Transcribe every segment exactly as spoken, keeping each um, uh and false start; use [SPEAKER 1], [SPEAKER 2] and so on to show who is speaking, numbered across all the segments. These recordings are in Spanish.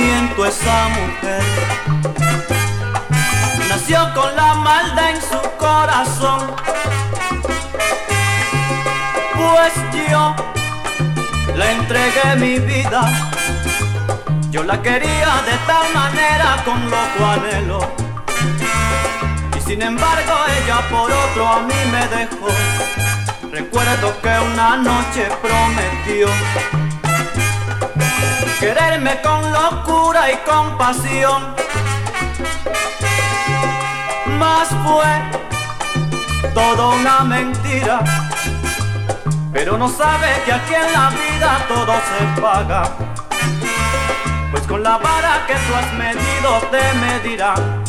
[SPEAKER 1] sentimiento esa mujer. Nació con la maldad en su corazón, pues yo le entregué mi vida. Yo la quería de tal manera con loco anhelo, y sin embargo ella por otro a mí me dejó. Recuerdo que una noche prometió quererme con locura y con pasión, mas fue todo una mentira. Pero no sabe que aquí en la vida todo se paga, pues con la vara que tú has medido te medirán.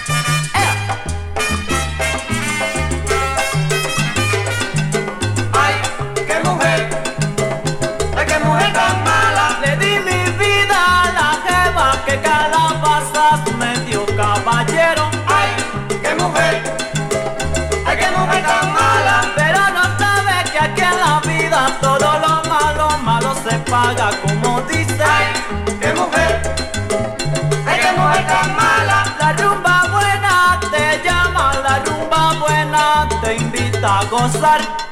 [SPEAKER 2] Ay, qué mujer, ay, qué mujer tan mala.
[SPEAKER 1] Le di mi vida a la jeva que calabazas me dio, caballero.
[SPEAKER 2] Ay, qué mujer, ay, qué mujer tan mala.
[SPEAKER 1] Pero no sabe que aquí en la vida todo lo malo, malo se paga, como dice.
[SPEAKER 2] Ay, qué mujer, ay, qué mujer tan mala.
[SPEAKER 1] La rumba buena te llama, la rumba buena te invita a gozar.